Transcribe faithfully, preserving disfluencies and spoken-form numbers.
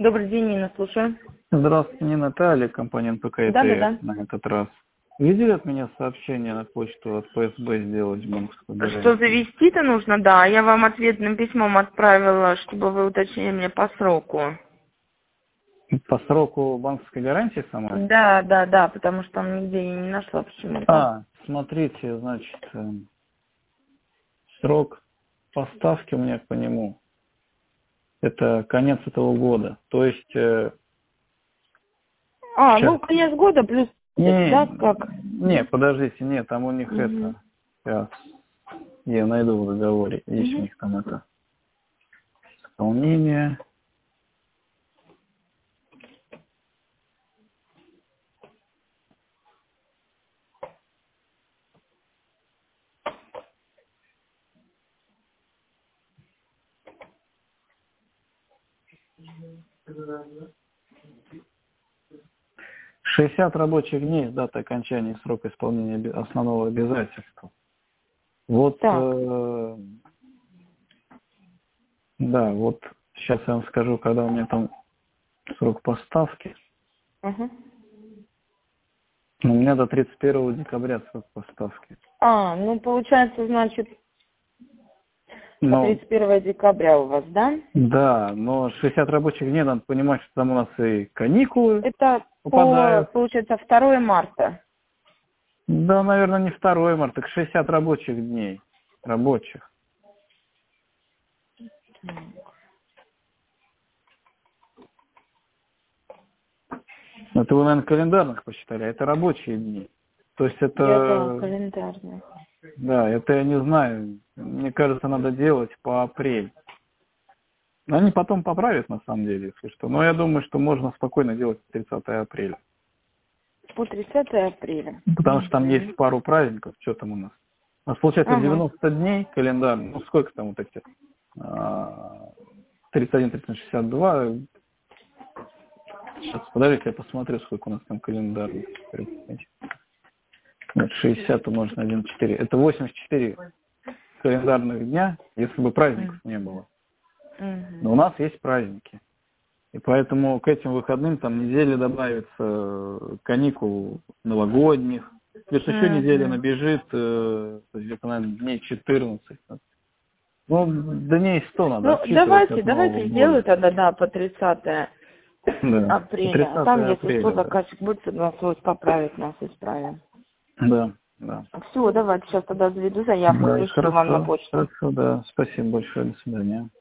Добрый день, Нина, слушаю. Здравствуйте, не Наталья, компания эн пэ ка и Да, да, тэ да. на этот раз. Видели от меня сообщение на почту от пэ эс бэ сделать банковскую Что гарантию? завести-то нужно, да. Я вам ответным письмом отправила, чтобы вы уточнили мне по сроку. По сроку банковской гарантии самой? Да, да, да, потому что там нигде я не нашла почему-то. А, смотрите, значит, эм, срок поставки у меня по нему. Это конец этого года. То есть, э, А, сейчас. ну, конец года плюс, Не, да, как? не, подождите, нет, там у них Угу. это, сейчас, я найду в договоре, есть у Угу. них там это, исполнение. шестьдесят рабочих дней с даты окончания срока исполнения оби- основного обязательства. Вот, Так. э, да, вот сейчас я вам скажу, когда у меня там срок поставки. Угу. У меня до тридцать первого декабря срок поставки. А, ну, получается, значит, по Но, тридцать первого декабря у вас, да? да, но шестьдесят рабочих дней, надо понимать, что там у нас и каникулы Это по, попадают. получается, второго марта. Да, наверное, не второго марта, так шестьдесят рабочих дней. Рабочих. Это вы, наверное, календарных посчитали, а это рабочие дни. То есть Я, да, это, календарных. да, это я не знаю. Мне кажется, надо делать по апрель. Но они потом поправят, на самом деле, если что. Но я думаю, что можно спокойно делать тридцатое апреля. По тридцатое апреля. Потому что там есть Угу. пару праздников. Что там у нас? У нас получается Ага. девяносто дней календарных. Ну, сколько там вот эти? А, тридцать один, тридцать, шестьдесят два. Сейчас, подождите, я посмотрю, сколько у нас там календарных. Нет, шестьдесят умножить на один целых четыре. Это восемьдесят четыре календарных дня, если бы праздников не было. Угу. Но у нас есть праздники. И поэтому к этим выходным там недели добавится каникул новогодних. Плюс еще неделя Угу. набежит, э, то есть где-то, наверное, дней четырнадцать. Ну, дней сто надо Ну, отсчитывать давайте, от Нового давайте сделаю года. тогда, да, по тридцатое Да, апреля. А там, тридцатое если что, апреля, да. заказчик будет согласовывать, поправить нас, исправим. Да, да. Все, давайте сейчас тогда заведу заявку, Да, пришлю вам на хорошо, почту. хорошо, да. Спасибо большое, до свидания.